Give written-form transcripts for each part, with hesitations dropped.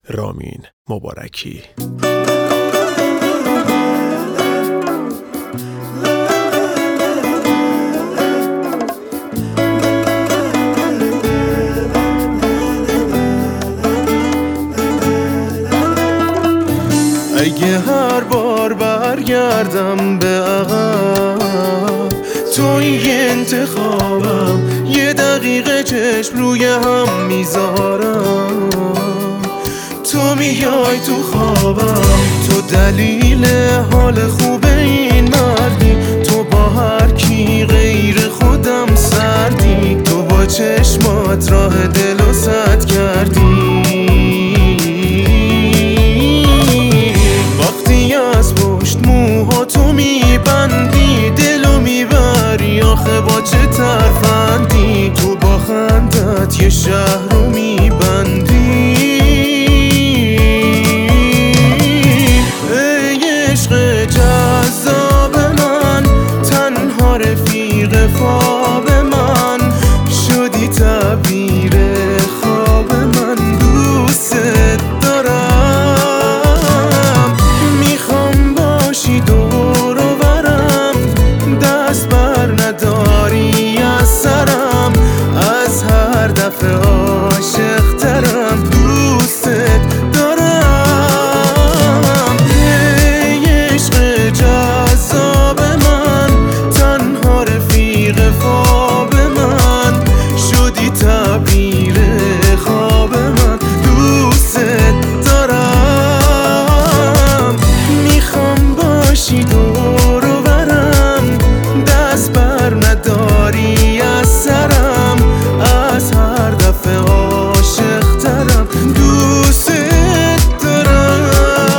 رامین مبارکی. اگه هر بار برگردم به عقب، توی انتخابم یه دقیقه چشم روی هم میذارم. تو میای تو خوابم، تو دلیل حال خوب این مردی. تو با هر کی غیر خودم سردی، تو با چشمات راه دلو سد کردی. از پشت موها تو میبندی، دلو میبری آخه با چه ترفندی. تو با خندت یه شهر رو میبندی. ای عشق جذاب من، تنها رفیق خواب من، شدی تعبیر خواب من. دوست دور و برم، دست بر نداری از سرم، از هر دفعه عاشق ترم. دوستت دارم. ای عشق جذاب من، تنها رفیق خواب من، شدی تعبیر خواب من. دوستت دارم. میخوام باشی دور و برم، دست بر نداری از سرم، از هر دفعه عاشق ترم. دوستت دارم.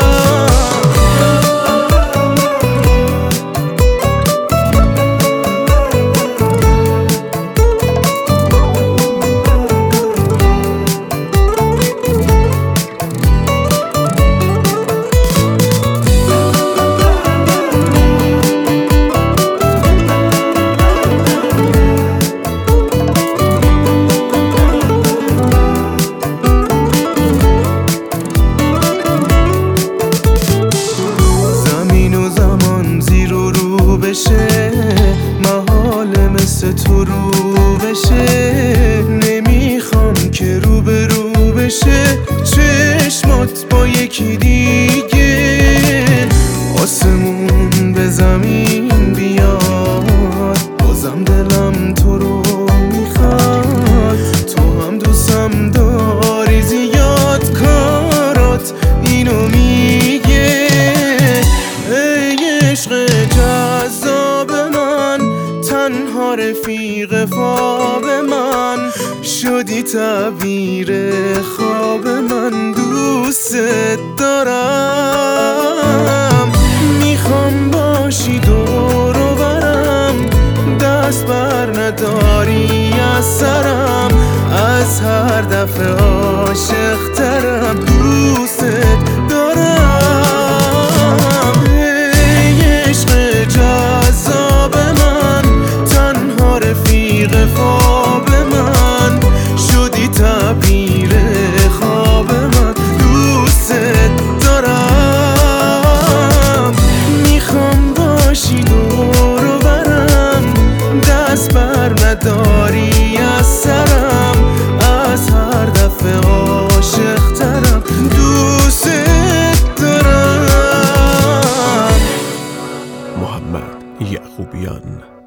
محاله مثل تو رو بشه، نمیخوام که رو به رو بشه چشمات با یکی دیگه. آسمون به زمین بیاد، بازم دلم تو رو میخواد. تو هم دوستم داری زیاد، کارات اینو میگه. ای عشق جذاب من، تنها رفیق خواب من، شدی تعبیر خواب من. دوستت دارم. میخوام باشی دور و برم، دست بر نداری از سرم، از هر دفعه عاشق ترم. دوستت دارم. ای عشق جذاب من، تنها رفیق خواب من، شدی تعبیر خواب من. دوستت دارم. میخوام باشی دور و برم، دست بر نداری از سرم، از هر دفعه عاشق ترم. دوستت دارم. محمد یعقوبیان.